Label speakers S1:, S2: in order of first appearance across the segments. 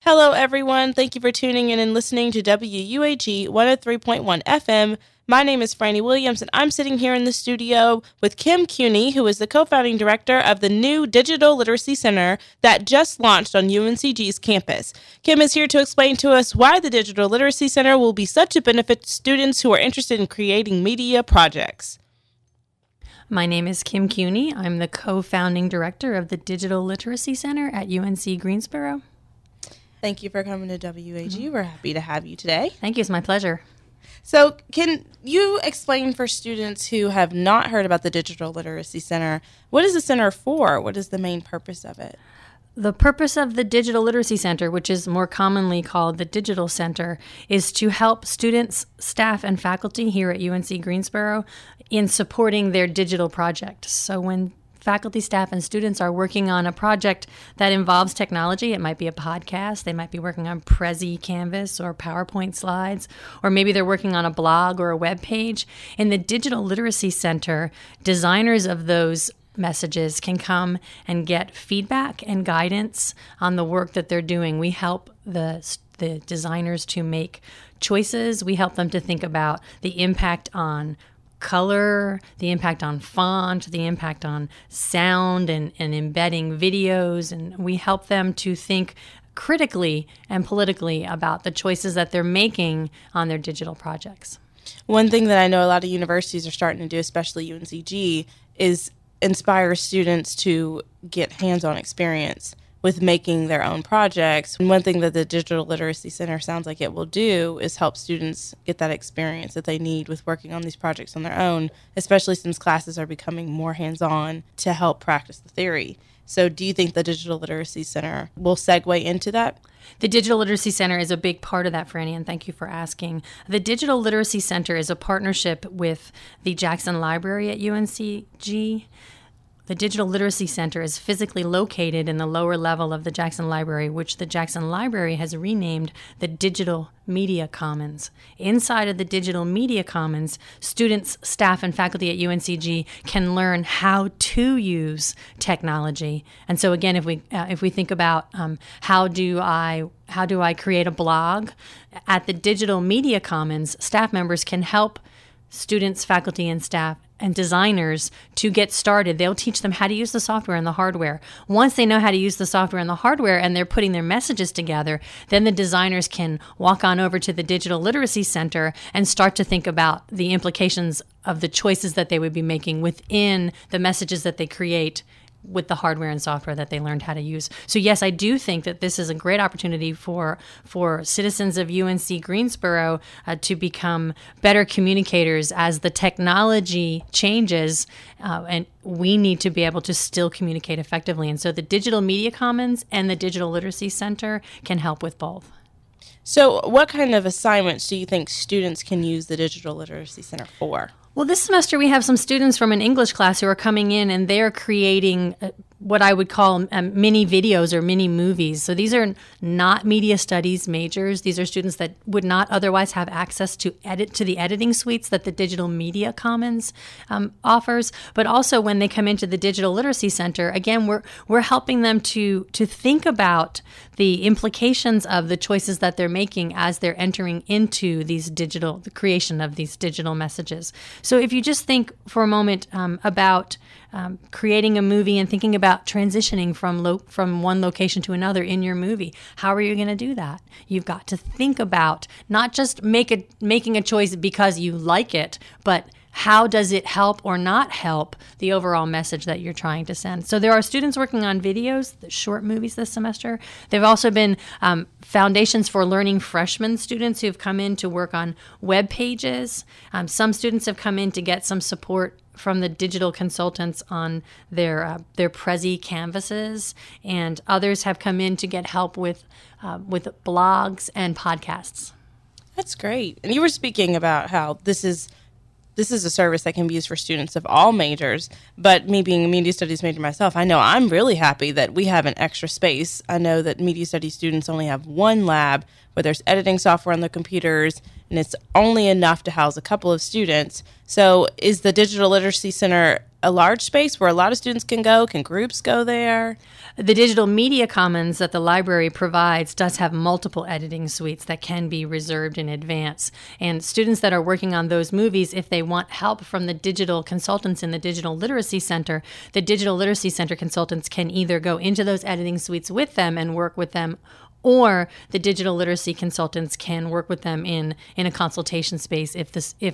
S1: Hello, everyone. Thank you for tuning in and listening to WUAG 103.1 FM. My name is Franny Williams, and I'm sitting here in the studio with Kim Cuny, who is the co-founding director of the new Digital Literacy Center that just launched on UNCG's campus. Kim is here to explain to us why the Digital Literacy Center will be such a benefit to students who are interested in creating media projects.
S2: My name is Kim Cuny. I'm the co-founding director of the Digital Literacy Center at UNC Greensboro.
S1: Thank you for coming to WAG. We're happy to have you today.
S2: Thank you. It's my pleasure.
S1: So can you explain for students who have not heard about the Digital Literacy Center, what is the center for? What is the main purpose of it?
S2: The purpose of the Digital Literacy Center, which is more commonly called the Digital Center, is to help students, staff, and faculty here at UNC Greensboro in supporting their digital projects. So when faculty, staff, and students are working on a project that involves technology. It might be a podcast. They might be working on Prezi Canvas or PowerPoint slides, or maybe they're working on a blog or a web page. In the Digital Literacy Center, designers of those messages can come and get feedback and guidance on the work that they're doing. We help the designers to make choices. We help them to think about the impact on color, the impact on font, the impact on sound and embedding videos. And we help them to think critically and politically about the choices that they're making on their digital projects.
S1: One thing that I know a lot of universities are starting to do, especially UNCG, is inspire students to get hands-on experience with making their own projects. And one thing that the Digital Literacy Center sounds like it will do is help students get that experience that they need with working on these projects on their own, especially since classes are becoming more hands-on to help practice the theory. So do you think the Digital Literacy Center will segue into that?
S2: The Digital Literacy Center is a big part of that, Franny, and thank you for asking. The Digital Literacy Center is a partnership with the Jackson Library at UNCG. The Digital Literacy Center is physically located in the lower level of the Jackson Library, which the Jackson Library has renamed the Digital Media Commons. Inside of the Digital Media Commons, students, staff, and faculty at UNCG can learn how to use technology. And so again, if we think about how do I create a blog, at the Digital Media Commons, staff members can help students, faculty, and staff and designers to get started. They'll teach them how to use the software and the hardware. Once they know how to use the software and the hardware and they're putting their messages together, then the designers can walk on over to the Digital Literacy Center and start to think about the implications of the choices that they would be making within the messages that they create with the hardware and software that they learned how to use. So yes, I do think that this is a great opportunity for citizens of UNC Greensboro to become better communicators as the technology changes, and we need to be able to still communicate effectively. And so the Digital Media Commons and the Digital Literacy Center can help with both.
S1: So what kind of assignments do you think students can use the Digital Literacy Center for?
S2: Well, this semester we have some students from an English class who are coming in and they're creating what I would call mini videos or mini movies. So these are not media studies majors. These are students that would not otherwise have access to the editing suites that the Digital Media Commons offers. But also when they come into the Digital Literacy Center, again, we're helping them to think about the implications of the choices that they're making as they're entering into the creation of these digital messages. So if you just think for a moment about creating a movie and thinking about transitioning from one location to another in your movie. How are you going to do that? You've got to think about not just making a choice because you like it, but how does it help or not help the overall message that you're trying to send? So there are students working on videos, the short movies this semester. There have also been Foundations for Learning freshman students who've come in to work on web pages. Some students have come in to get some support from the digital consultants on their Prezi canvases, and others have come in to get help with blogs and podcasts.
S1: That's great. And you were speaking about how this is a service that can be used for students of all majors, but me being a media studies major myself, I know I'm really happy that we have an extra space. I know that media studies students only have one lab where there's editing software on the computers, and it's only enough to house a couple of students. So is the Digital Literacy Center a large space where a lot of students can go? Can groups go there?
S2: The digital media commons that the library provides does have multiple editing suites that can be reserved in advance. And students that are working on those movies, if they want help from the digital consultants in the Digital Literacy Center, the Digital Literacy Center consultants can either go into those editing suites with them and work with them, or the digital literacy consultants can work with them in a consultation space if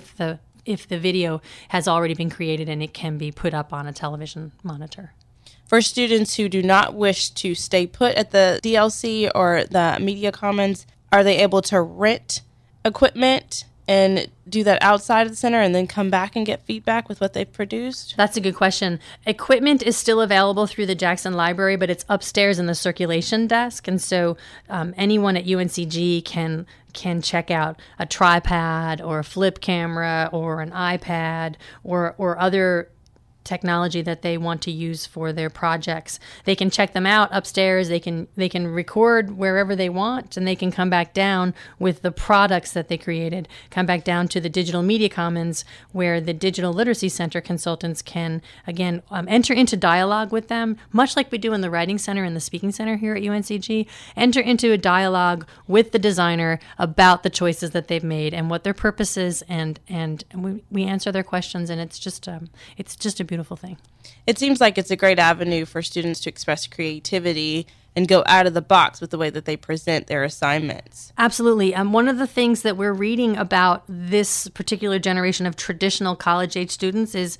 S2: the video has already been created and it can be put up on a television monitor.
S1: For students who do not wish to stay put at the DLC or the Media Commons, are they able to rent equipment and do that outside of the center and then come back and get feedback with what they've produced?
S2: That's a good question. Equipment is still available through the Jackson Library, but it's upstairs in the circulation desk. And so anyone at UNCG can check out a tripod or a flip camera or an iPad or other technology that they want to use for their projects. They can check them out upstairs. They can record wherever they want, and they can come back down with the products that they created, come back down to the Digital Media Commons, where the Digital Literacy Center consultants can, again, enter into dialogue with them, much like we do in the Writing Center and the Speaking Center here at UNCG, enter into a dialogue with the designer about the choices that they've made and what their purpose is, and we answer their questions, and it's just a beautiful thing.
S1: It seems like it's a great avenue for students to express creativity and go out of the box with the way that they present their assignments.
S2: Absolutely. One of the things that we're reading about this particular generation of traditional college-age students is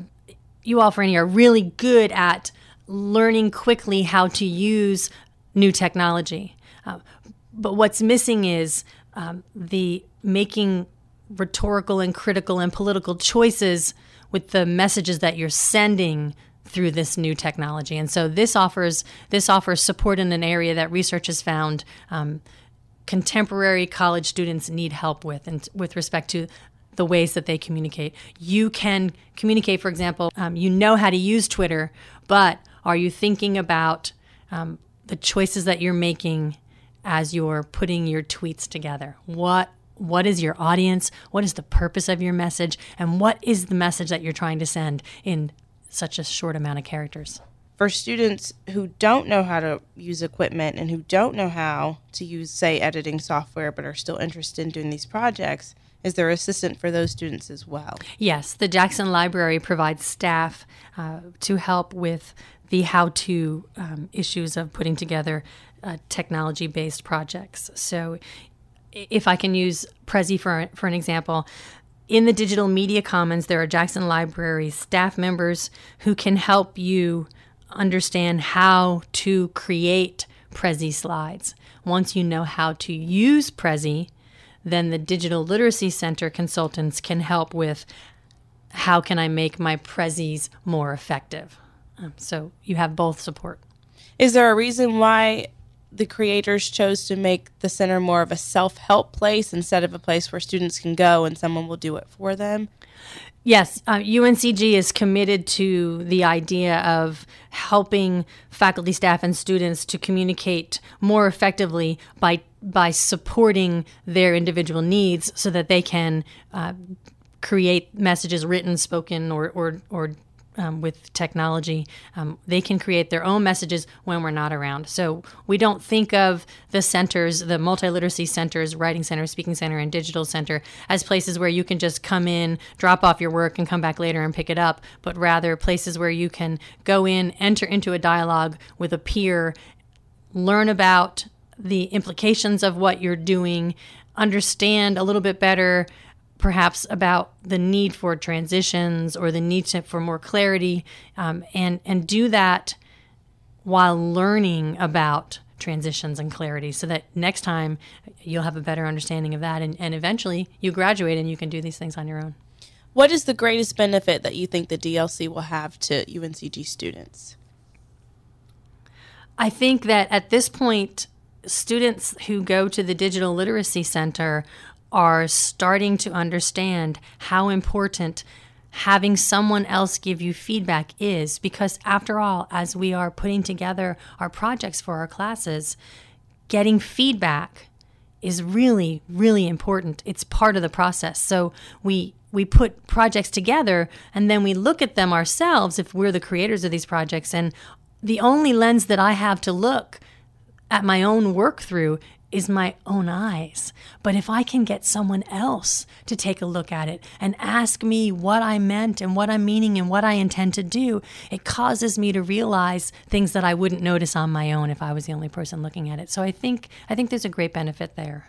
S2: you all, Franny, are really good at learning quickly how to use new technology. But what's missing is the making rhetorical and critical and political choices with the messages that you're sending through this new technology. And so this offers support in an area that research has found contemporary college students need help with, and with respect to the ways that they communicate. You can communicate, for example, you know how to use Twitter, but are you thinking about the choices that you're making as you're putting your tweets together? What is your audience? What is the purpose of your message? And what is the message that you're trying to send in such a short amount of characters?
S1: For students who don't know how to use equipment and who don't know how to use, say, editing software, but are still interested in doing these projects, is there assistant for those students as well?
S2: Yes, the Jackson Library provides staff to help with the how-to issues of putting together technology-based projects. So if I can use Prezi for an example, in the Digital Media Commons, there are Jackson Library staff members who can help you understand how to create Prezi slides. Once you know how to use Prezi, then the Digital Literacy Center consultants can help with how can I make my Prezis more effective. So you have both support.
S1: Is there a reason why the creators chose to make the center more of a self-help place instead of a place where students can go and someone will do it for them?
S2: Yes, UNCG is committed to the idea of helping faculty, staff, and students to communicate more effectively by supporting their individual needs so that they can create messages written, spoken, or with technology. They can create their own messages when we're not around. So we don't think of the centers, the multiliteracy centers, Writing Center, Speaking Center, and Digital Center, as places where you can just come in, drop off your work, and come back later and pick it up, but rather places where you can go in, enter into a dialogue with a peer, learn about the implications of what you're doing, understand a little bit better perhaps about the need for transitions or the need for more clarity, and do that while learning about transitions and clarity so that next time you'll have a better understanding of that, and eventually you graduate and you can do these things on your own.
S1: What is the greatest benefit that you think the DLC will have to UNCG students?
S2: I think that at this point, students who go to the Digital Literacy Center are starting to understand how important having someone else give you feedback is, because after all, as we are putting together our projects for our classes, getting feedback is really, really important. It's part of the process. So we put projects together and then we look at them ourselves if we're the creators of these projects. And the only lens that I have to look at my own work through is my own eyes. But if I can get someone else to take a look at it and ask me what I meant and what I'm meaning and what I intend to do, it causes me to realize things that I wouldn't notice on my own if I was the only person looking at it. So I think there's a great benefit there.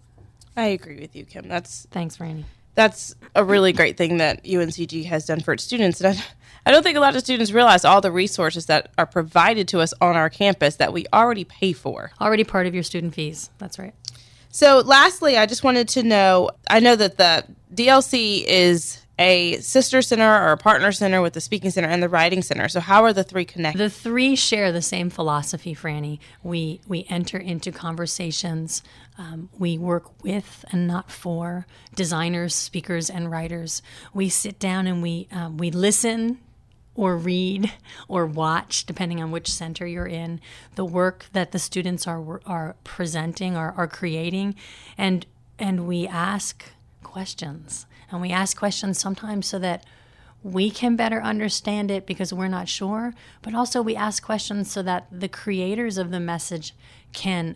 S1: I agree with you, Kim.
S2: Thanks, Franny.
S1: That's a really great thing that UNCG has done for its students. And I don't think a lot of students realize all the resources that are provided to us on our campus that we already pay for.
S2: Already part of your student fees. That's right.
S1: So lastly, I just wanted to know, I know that the DLC is a sister center or a partner center with the Speaking Center and the Writing Center. So how are the three connected?
S2: The three share the same philosophy, Franny. We enter into conversations. We work with and not for designers, speakers, and writers. We sit down and we listen or read or watch, depending on which center you're in, the work that the students are presenting or are creating, and we ask questions. And we ask questions sometimes so that we can better understand it because we're not sure, but also we ask questions so that the creators of the message can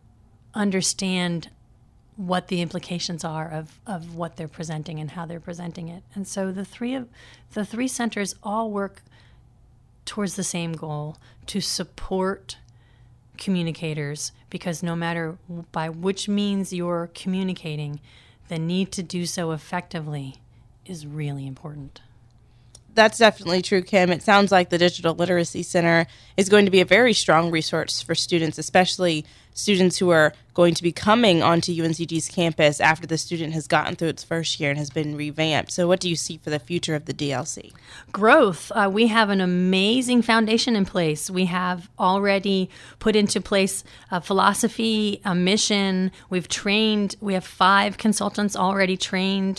S2: understand what the implications are of what they're presenting and how they're presenting it. And so the three centers all work towards the same goal, to support communicators, because no matter by which means you're communicating, the need to do so effectively is really important.
S1: That's definitely true, Kim. It sounds like the Digital Literacy Center is going to be a very strong resource for students, especially students who are going to be coming onto UNCG's campus after the student has gotten through its first year and has been revamped. So what do you see for the future of the DLC?
S2: Growth. We have an amazing foundation in place. We have already put into place a philosophy, a mission. We have 5 consultants already trained.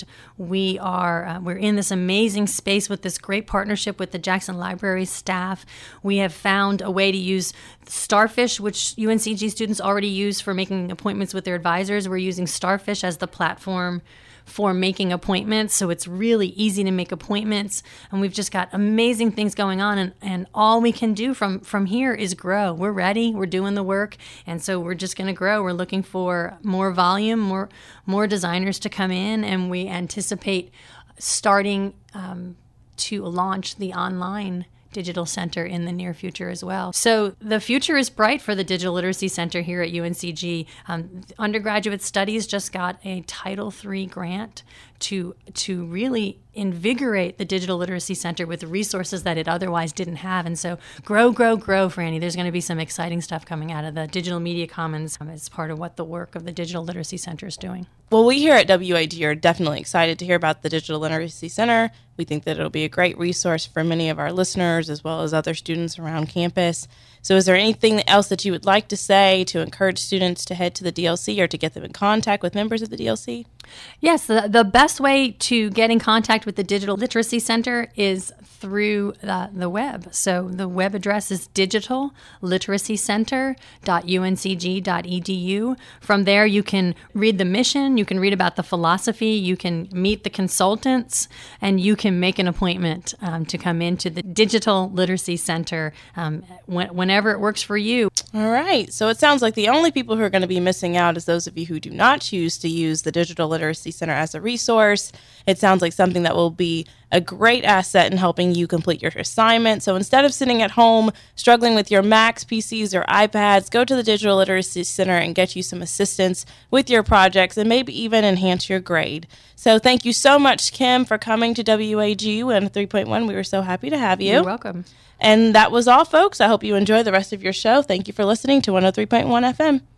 S2: We're in this amazing space with this great partnership with the Jackson Library staff. We have found a way to use Starfish, which UNCG students already use for making appointments with their advisors. We're using Starfish as the platform for making appointments, so it's really easy to make appointments. And we've just got amazing things going on, and all we can do from here is grow. We're ready. We're doing the work, and so we're just going to grow. We're looking for more volume, more designers to come in, and we anticipate starting to launch the online Digital Center in the near future as well. So the future is bright for the Digital Literacy Center here at UNCG. Undergraduate Studies just got a Title III grant to really invigorate the Digital Literacy Center with resources that it otherwise didn't have. And so grow, Franny. There's going to be some exciting stuff coming out of the Digital Media Commons as part of what the work of the Digital Literacy Center is doing.
S1: Well, we here at WAG are definitely excited to hear about the Digital Literacy Center. We think that it'll be a great resource for many of our listeners as well as other students around campus. So is there anything else that you would like to say to encourage students to head to the DLC or to get them in contact with members of the DLC?
S2: Yes, the best way to get in contact with the Digital Literacy Center is through the web. So the web address is digitalliteracycenter.uncg.edu. From there, you can read the mission, you can read about the philosophy, you can meet the consultants, and you can make an appointment to come into the Digital Literacy Center whenever it works for you.
S1: All right. So it sounds like the only people who are going to be missing out is those of you who do not choose to use the Digital Literacy Center as a resource. It sounds like something that will be a great asset in helping you complete your assignment. So instead of sitting at home struggling with your Macs, PCs, or iPads, go to the Digital Literacy Center and get you some assistance with your projects and maybe even enhance your grade. So thank you so much, Kim, for coming to WAG 103.1. We were so happy to have you.
S2: You're welcome.
S1: And that was all, folks. I hope you enjoy the rest of your show. Thank you for listening to 103.1 FM.